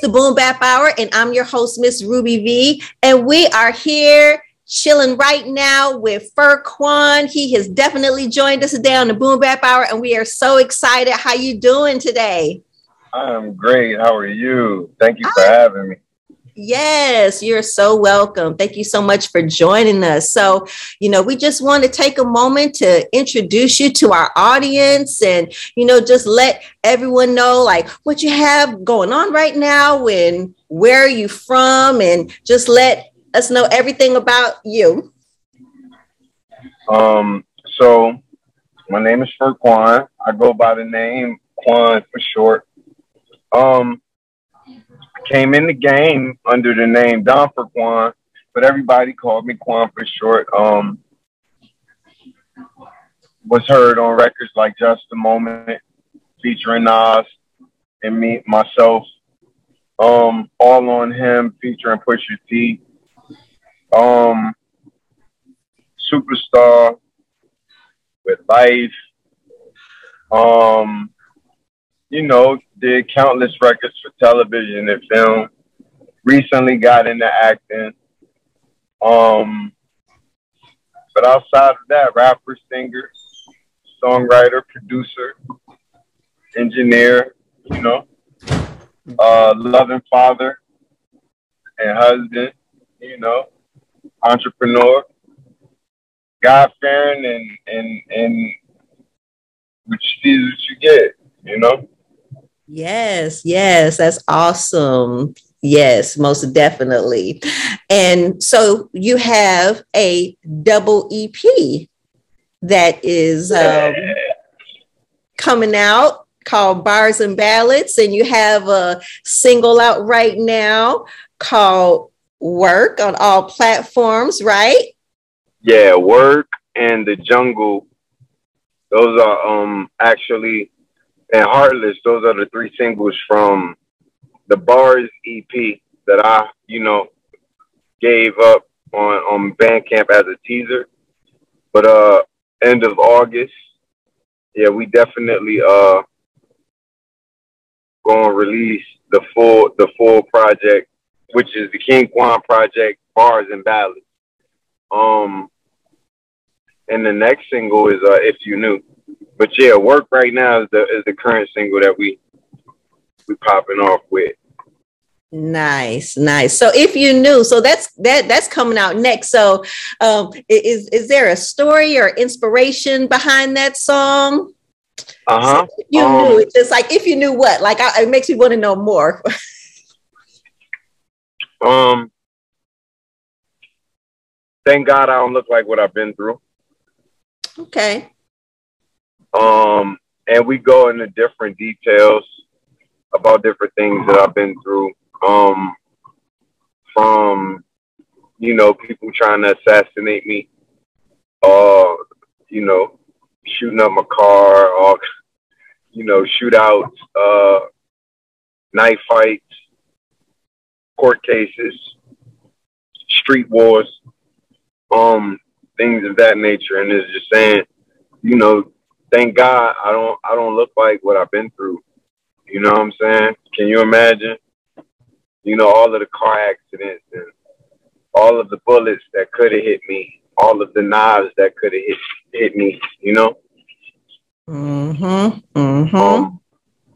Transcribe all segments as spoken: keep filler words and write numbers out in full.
the Boom Bap Hour, and I'm your host, Miss Ruby V. And we are here chilling right now with Furquan. He has definitely joined us today on the Boom Bap Hour, and we are so excited. How you doing today? I'm great. How are you? Thank you for I, having me. yes, you're so welcome. Thank you so much for joining us. So, you know, we just want to take a moment to introduce you to our audience and, you know, just let everyone know like what you have going on right now and where are you from, and just let us know everything about you. Um, so my name is Furquan. I go by the name Quan for short. Um, I came in the game under the name Don Furquan, but everybody called me Quan for short. Um, was heard on records like Just a Moment, featuring Nas and me myself. Um, All on Him featuring Pusha T. Um, Superstar with Life. Um, you know, did countless records for television and film. Recently got into acting. Um, but outside of that, rapper, singer, songwriter, producer, engineer, you know, uh, loving father and husband, you know, entrepreneur, God fearing, and and and what you see is what you get, you know. Yes, yes, that's awesome. Yes, most definitely. And so you have a double E P that is Yeah. um, coming out called Bars and Ballads, and you have a single out right now called Work on all platforms, right? Yeah, Work and The Jungle, those are um actually, and Heartless, those are the three singles from the Bars E P that I, you know, gave up on on Bandcamp as a teaser. But uh end of August, yeah, we definitely uh gonna release the full the full project, which is the King Kwan project, Bars and Ballads. Um and the next single is uh If You Knew. But yeah, Work right now is the is the current single that we we popping off with. Nice, nice. So if you knew, so that's that that's coming out next. So um is is there a story or inspiration behind that song? So Uh-huh. if you knew, Um it's just like if you knew what, like I, it makes me want to know more. um thank God I don't look like what I've been through. Okay. Um and we go into different details about different things that I've been through. Um from, you know, people trying to assassinate me, uh, you know, shooting up my car, or, you know, shootouts, uh, knife fights, court cases, street wars, um, things of that nature. And it's just saying, you know, thank God I don't I don't look like what I've been through. You know what I'm saying? Can you imagine? You know, all of the car accidents and all of the bullets that could have hit me, all of the knives that could have hit hit me, you know? Mm-hmm. Mm-hmm. Um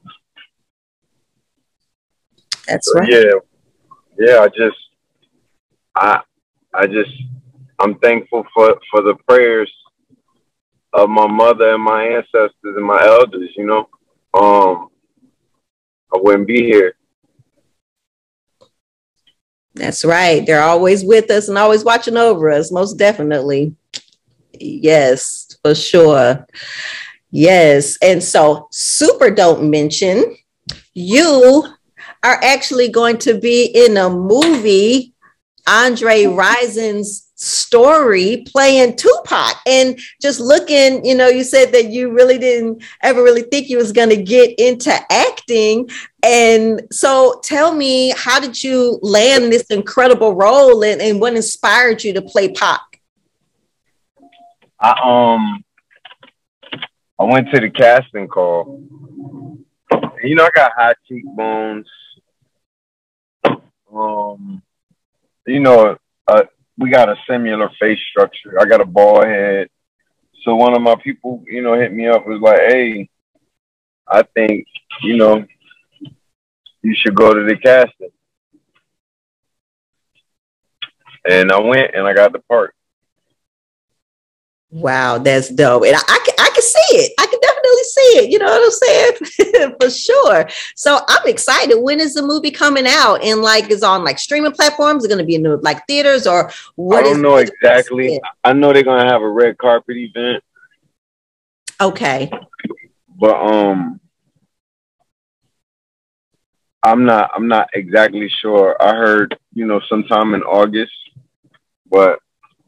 That's so right. yeah, yeah, I just I I just I'm thankful for for the prayers of my mother and my ancestors and my elders, you know. Um I wouldn't be here. That's right. They're always with us and always watching over us, most definitely. Yes, for sure. Yes. And so, super don't mention, you are actually going to be in a movie, Andre Rison's story, playing Tupac. And just looking, you know, you said that you really didn't ever really think you was going to get into acting. And so tell me, how did you land this incredible role, and, and what inspired you to play Pac? I um I went to the casting call. And, you know, I got high cheekbones, you know, uh, we got a similar face structure. I got a bald head. So one of my people, you know, hit me up, was like, hey, I think, you know, you should go to the casting. And I went and I got the part. Wow, that's dope. And I, I can I can see it. I can definitely see it. You know what I'm saying? For sure. So I'm excited. When is the movie coming out? And like is on like streaming platforms? Is it gonna be in the like theaters or what? I don't is know exactly. I know they're gonna have a red carpet event. Okay. But um I'm not I'm not exactly sure. I heard, you know, sometime in August, but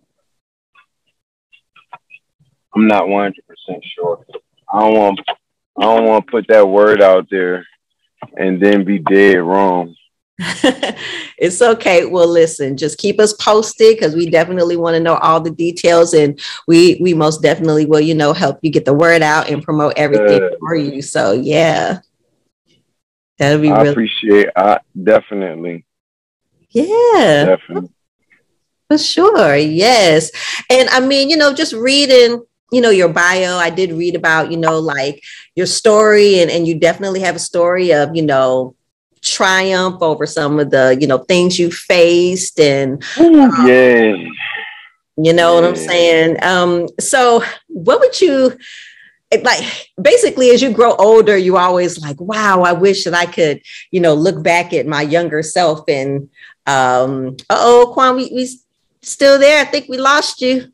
I'm not one hundred percent sure. I don't want I don't want to put that word out there and then be dead wrong. It's okay. Well, listen, just keep us posted because we definitely want to know all the details, and we we most definitely will, you know, help you get the word out and promote everything uh, for you. So yeah, that'll be. I really- appreciate. I definitely. Yeah. Definitely. For sure. Yes. And I mean, you know, just reading, you know, your bio, I did read about, you know, like your story, and, and you definitely have a story of, you know, triumph over some of the, you know, things you faced, and um, yeah, you know yeah. what I'm saying? Um, so what would you like, basically, as you grow older, you always like, wow, I wish that I could, you know, look back at my younger self and, um, uh-oh, Quan, we, we still there? I think we lost you.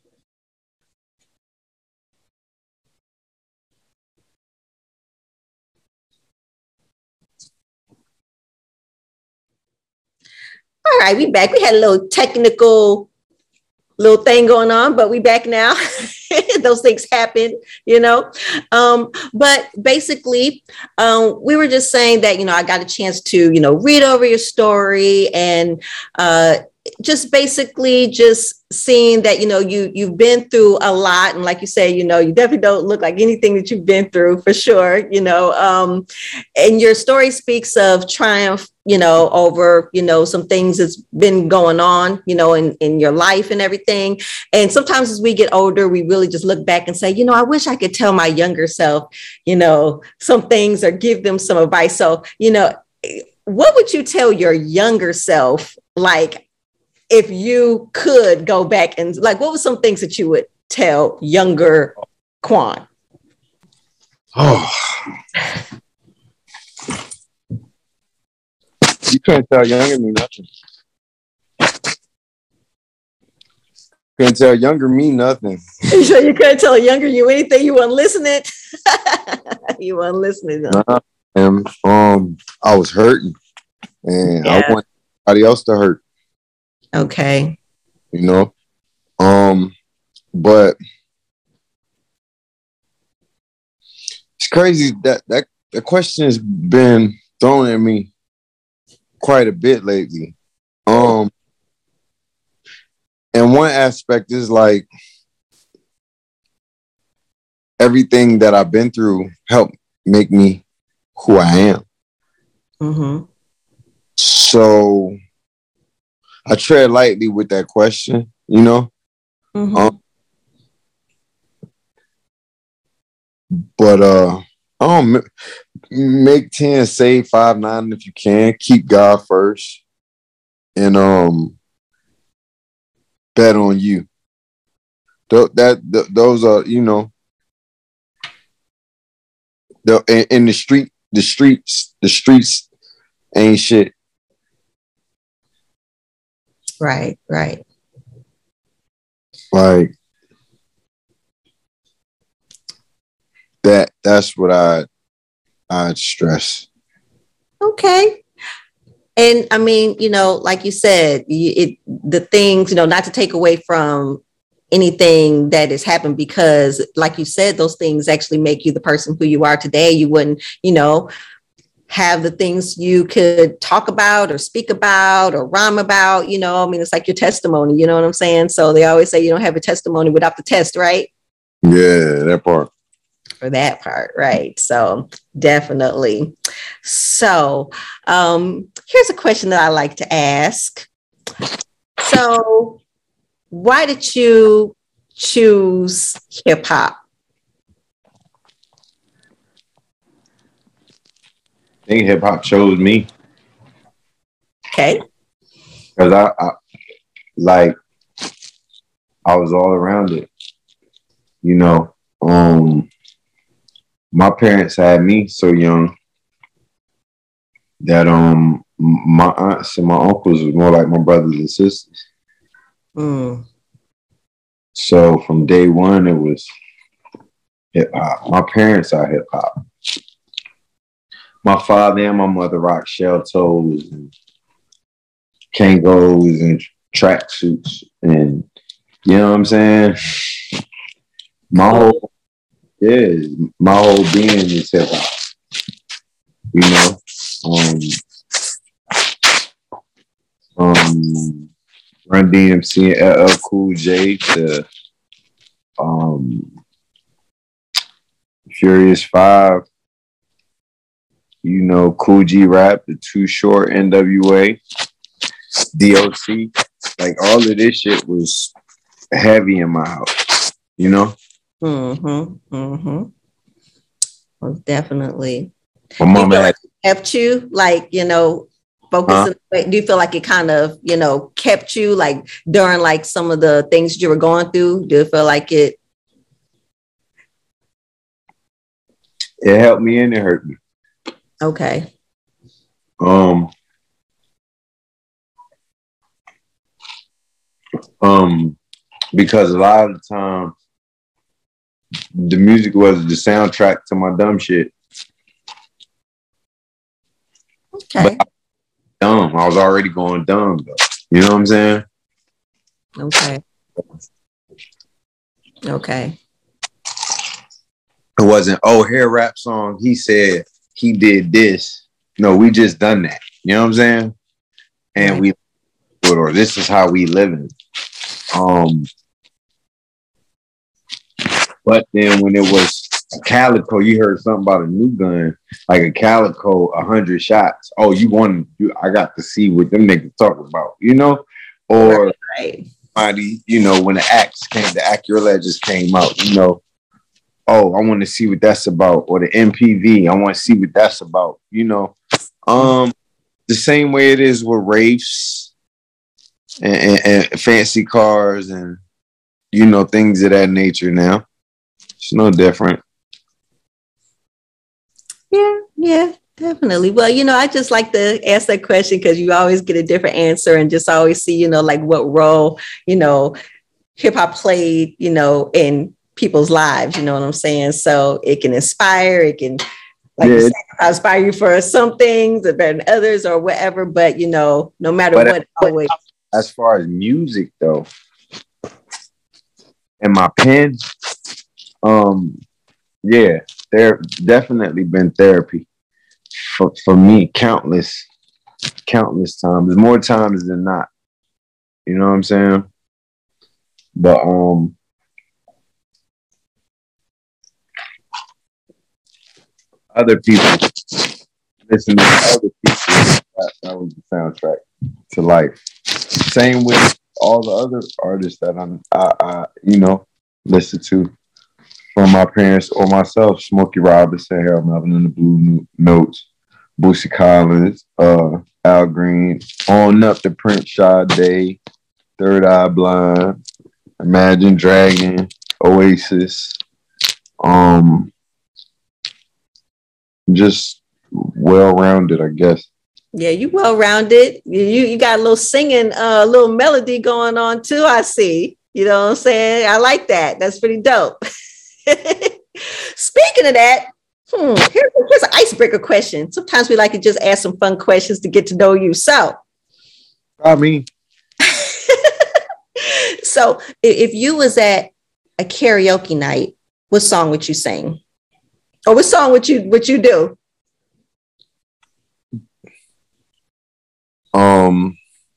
All right, we back. We had a little technical little thing going on, but we back now. Those things happen, you know. Um, but basically, um, we were just saying that, you know, I got a chance to, you know, read over your story, and uh, just basically just seeing that, you know, you you've been through a lot, and like you say, you know, you definitely don't look like anything that you've been through, for sure, you know. Um, and your story speaks of triumph, you know, over, you know, some things that's been going on, you know, in, in your life and everything. And sometimes as we get older, we really just look back and say, you know, I wish I could tell my younger self, you know, some things or give them some advice. So, you know, what would you tell your younger self, like, if you could go back and like, what were some things that you would tell younger Quan? Oh, you couldn't tell younger me nothing. Couldn't tell younger me nothing. You sure you couldn't tell younger you anything? You weren't listening. You weren't listening. Nah, um, um, I was hurting, and yeah. I want somebody else to hurt. Okay. You know, um, but it's crazy that that the question has been thrown at me quite a bit lately. Um, and one aspect is like everything that I've been through helped make me who I am. Mm-hmm. So I tread lightly with that question, you know. Mm-hmm. Um, but uh, um, make ten, save five, nine if you can. Keep God first, and um, bet on you. Th- that th- those are, you know, the in, in the street, the streets, the streets ain't shit. Right, right. Like that. That's what I I'd stress. Okay. And I mean, you know, like you said, it, the things, you know, not to take away from anything that has happened, because like you said, those things actually make you the person who you are today. You wouldn't, you know, have the things you could talk about or speak about or rhyme about, you know, I mean, it's like your testimony, you know what I'm saying? So they always say you don't have a testimony without the test, right? Yeah, that part. For that part, right? So definitely. So um, here's a question that I like to ask. So why did you choose hip hop? I think hip hop chose me. Okay. Because I, I like I was all around it. You know, um, my parents had me so young that um my aunts and my uncles was more like my brothers and sisters. Mm. So from day one, it was hip hop. My parents are hip hop. My father and my mother rock shell toes and Kangos and track suits, and you know what I'm saying. My whole yeah, my whole being is hip hop. You know, um, um, Run D M C and L L Cool J to um, Furious Five. You know, Cool G Rap, the Too Short, N W A, D O C. Like all of this shit was heavy in my house. You know. Mm-hmm. Mm-hmm. Well, definitely. My Do you mama feel had. like it kept you, like, you know, Huh? focusing? Do you feel like it kind of, you know, kept you like during like some of the things you were going through? Do you feel like it? It helped me and it hurt me. Okay. Um, um, because a lot of the time the music was the soundtrack to my dumb shit. But Okay. I was dumb. I was already going dumb though. You know what I'm saying? Okay. Okay. It wasn't, oh, here rap song. He said he did this. No, we just done that. You know what I'm saying? And Right. we or this is how we living. Um, but then when it was a Calico, you heard something about a new gun, like a Calico, a hundred shots. Oh, you want you? I got to see what them niggas talking about, you know, or Right. somebody, you know, when the axe came, the Acura Legends came out, you know. Oh, I want to see what that's about, or the M P V. I want to see what that's about, you know. Um, the same way it is with Wraiths and, and, and fancy cars and you know things of that nature. Now it's no different. Yeah, yeah, definitely. Well, you know, I just like to ask that question because you always get a different answer and just always see, you know, like what role, you know, hip hop played, you know, in people's lives, you know what I'm saying? So it can inspire, it can, like you Yeah, said, inspire you for some things better than others or whatever. But, you know, no matter but what, always. as far as music though, and my pen, um, yeah, there definitely been therapy for, for me, countless, countless times, more times than not. You know what I'm saying? But um, other people listen to other people. That, that was the soundtrack to life. Same with all the other artists that I'm, I, I, you know, listen to from my parents or myself. Smokey Robinson, Harold Melvin and the Blue Notes, Boosie Collins, uh, Al Green, on up to Prince, Sade, Third Eye Blind, Imagine Dragon, Oasis, um, just well rounded, I guess. Yeah, you well rounded. You you got a little singing, a uh, little melody going on too. I see. You know what I'm saying? I like that. That's pretty dope. Speaking of that, hmm, here's, here's an icebreaker question. Sometimes we like to just ask some fun questions to get to know you. So, I mean, so if you was at a karaoke night, what song would you sing? Or what song would you would you do? Um,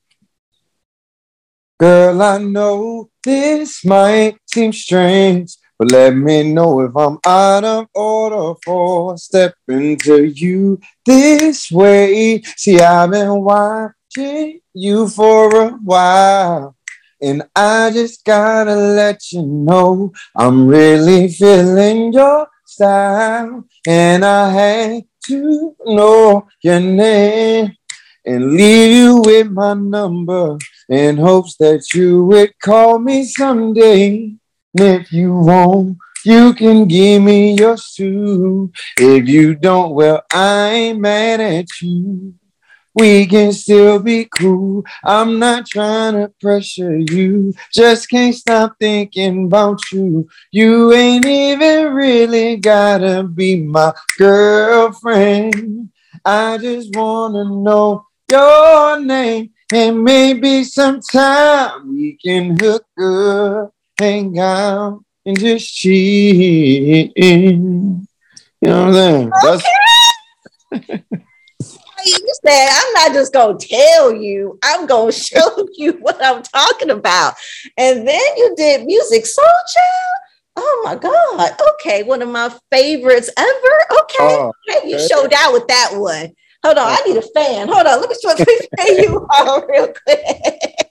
girl, I know this might seem strange, but let me know if I'm out of order for stepping to you this way. See, I've been watching you for a while. And I just gotta let you know I'm really feeling your style. And I had to know your name and leave you with my number in hopes that you would call me someday. And if you won't, you can give me yours too. If you don't, well, I ain't mad at you. We can still be cool. I'm not trying to pressure you. Just can't stop thinking about you. You ain't even really gotta be my girlfriend. I just wanna know your name. And maybe sometime we can hook up, hang out, and just cheat. You know what I'm saying? That's Okay. You said, I'm not just going to tell you, I'm going to show you what I'm talking about. And then you did Musiq Soulchild. Oh my God. Okay. One of my favorites ever. Okay. Oh, okay. You okay. showed out with that one. Hold on. I need a fan. Hold on. Let me show you all real quick.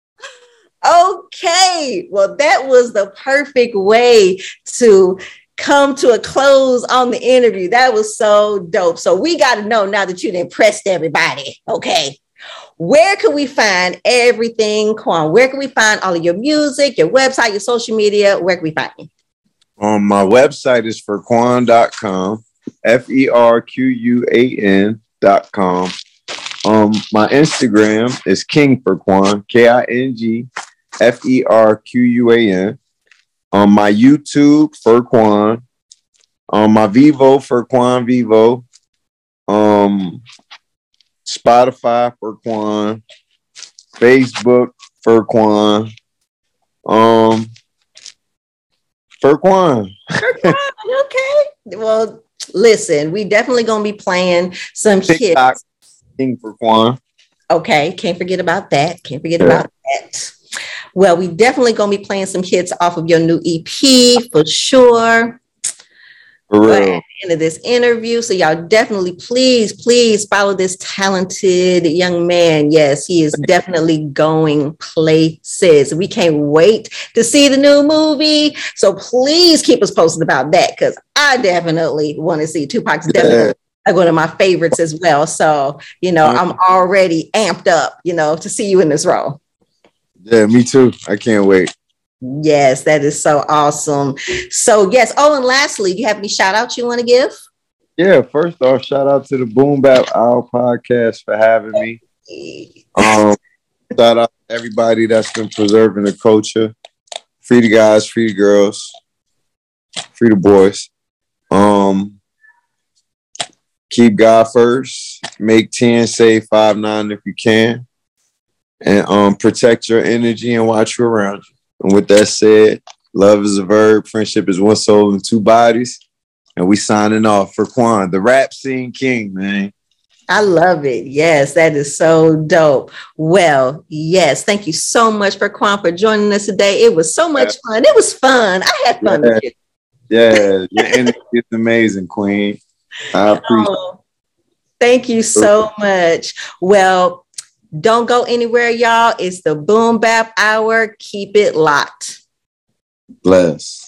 Okay. Well, that was the perfect way to come to a close on the interview. That was so dope. So we got to know now that you've impressed everybody. Okay. Where can we find everything, Quan? Where can we find all of your music, your website, your social media? Where can we find you? Um, my website is ferquan dot com, F E R Q U A N dot com. Um, my Instagram is King Ferquan, K I N G F E R Q U A N. On um, my YouTube, Ferquan. On um, my Vivo, Ferquan Vivo. Um, Spotify, Ferquan. Facebook, Ferquan. Um, Ferquan. Ferquan, okay. Well, listen, we definitely gonna be playing some TikTok, hits. King Ferquan. Okay, can't forget about that. Can't forget Yeah. about that. Well, we definitely gonna be playing some hits off of your new E P for sure. For But real. at the end of this interview, so y'all definitely please, please follow this talented young man. Yes, he is definitely going places. We can't wait to see the new movie. So please keep us posted about that because I definitely want to see Tupac's definitely like one of my favorites as well. So, you know, I'm already amped up, you know, to see you in this role. Yeah, me too. I can't wait. Yes, that is so awesome. So, yes. Oh, and lastly, do you have any shout outs you want to give? Yeah, first off, shout out to the Boom Bap Owl podcast for having me. Um, shout out to everybody that's been preserving the culture. Free the guys, free the girls, free the boys. Um, keep God first. Make ten, save five nine if you can. And um, protect your energy and watch you around you. And with that said, love is a verb, friendship is one soul and two bodies. And we signing off for Quan, the rap scene king, man. I love it. Yes, that is so dope. Well, yes, thank you so much for Quan for joining us today. It was so much fun. It was fun. I had fun Yeah, with you. yeah. Your energy is amazing, Queen. I appreciate Oh, thank you so much. Well, don't go anywhere, y'all. It's the Boom Bap Hour. Keep it locked. Bless.